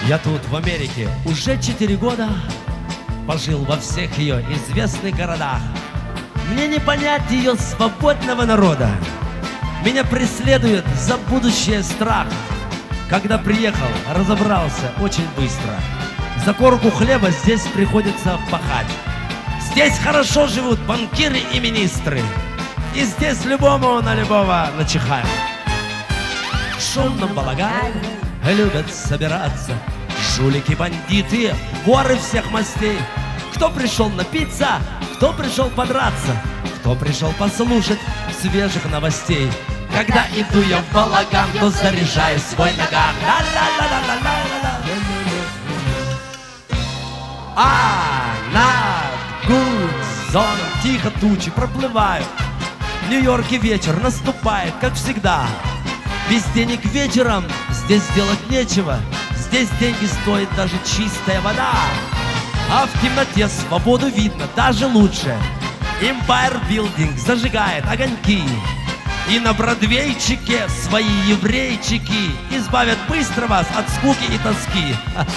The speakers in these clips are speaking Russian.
Я тут, в Америке, уже 4 года. Пожил во всех ее известных городах. Мне не понять ее свободного народа. Меня преследует за будущее страх. Когда приехал, разобрался очень быстро. За корку хлеба здесь приходится пахать. Здесь хорошо живут банкиры и министры. И здесь любому на любого начихают. В шумном балагане любят собираться жулики, бандиты, воры всех мастей. Кто пришел напиться, кто пришел подраться, кто пришел послушать свежих новостей. Когда иду я в балаган, то заряжаю свой наган. А над Гудзоном тихо тучи проплывают. В Нью-Йорке вечер наступает, как всегда. Без денег вечером здесь делать нечего. Здесь деньги стоит даже чистая вода. А в темноте свободу видно даже лучше. Empire Building зажигает огоньки. И на бродвейчике свои еврейчики избавят быстро вас от скуки и тоски.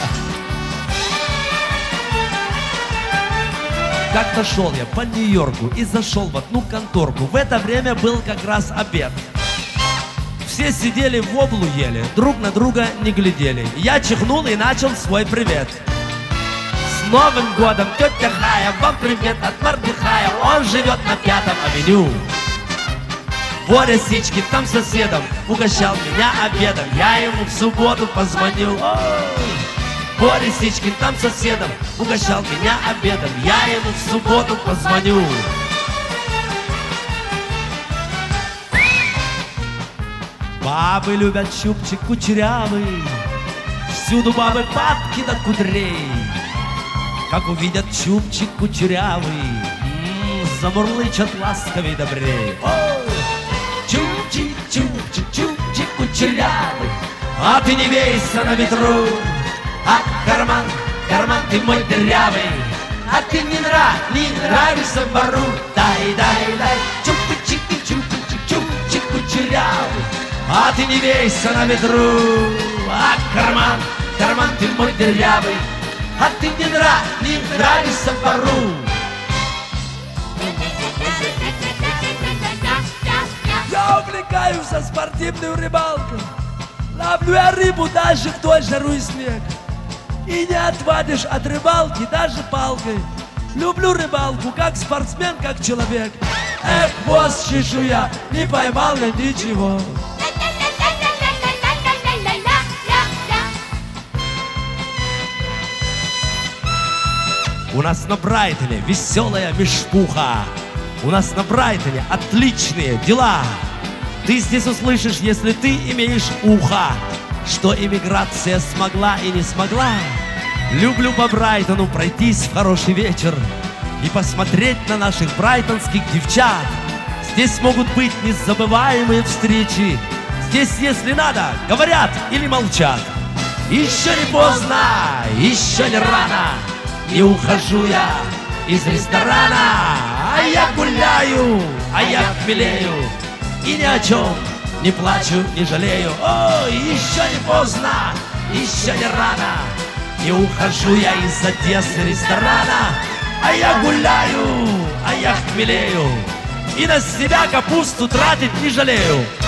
Как-то шел я по Нью-Йорку и зашел в одну конторку. В это время был как раз обед. Все сидели в воблу ели, друг на друга не глядели. Я чихнул и начал свой привет. С Новым годом, тетя Хая, вам привет от Мордыхая. Он живет на 5-м авеню. Боря Сичкин там соседом угощал меня обедом. Я ему в субботу позвонил. Боря Сичкин там соседом угощал меня обедом. Я ему в субботу позвоню. Бабы любят чубчик кучерявый. Всюду бабы бабки до кудрей. Как увидят чубчик кучерявый, замурлычат ласковей добрей. Чубчик, чубчик, чубчик кучерявый, а ты не вейся на ветру. А карман, карман ты мой дырявый, а ты не нравишься вору. Дай, дай, дай, чубчик, чубчик, чубчик кучерявый, а ты не вейся на ветру. А карман, карман ты мой дырявый, а ты не нравишься вору. Я увлекаюсь спортивной рыбалкой. Ловлю я рыбу даже в той жару и снег. И не отвадишь от рыбалки даже палкой. Люблю рыбалку как спортсмен, как человек. Эх, хвост чешуя, не поймал я ничего. У нас на Брайтоне веселая мешпуха. У нас на Брайтоне отличные дела. Ты здесь услышишь, если ты имеешь ухо, что иммиграция смогла и не смогла. Люблю по Брайтону пройтись в хороший вечер и посмотреть на наших брайтонских девчат. Здесь могут быть незабываемые встречи. Здесь, если надо, говорят или молчат. Еще не поздно, еще не рано. Не ухожу я из ресторана, а я гуляю, а я хмелею. И ни о чем не плачу, не жалею. Ой, еще не поздно, еще не рано. Не ухожу я из Одессы ресторана, а я гуляю, а я хмелею. И на себя капусту тратить не жалею.